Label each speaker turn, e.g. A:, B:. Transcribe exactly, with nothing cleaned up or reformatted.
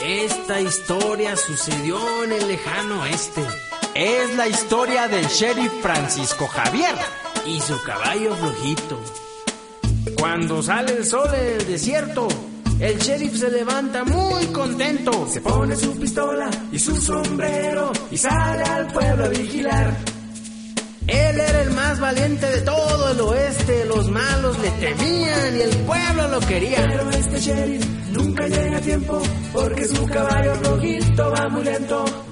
A: Esta historia sucedió en el lejano oeste.
B: Es la historia del sheriff Francisco Javier
A: y su caballo flojito. Cuando sale el sol en el desierto, el sheriff se levanta muy contento.
C: Se pone su pistola y su sombrero y sale al pueblo a vigilar.
A: Él era el más valiente de todo el oeste. Los malos le temían y el pueblo lo quería.
C: Pero este sheriff nunca llega a tiempo porque su caballo flojito va muy lento.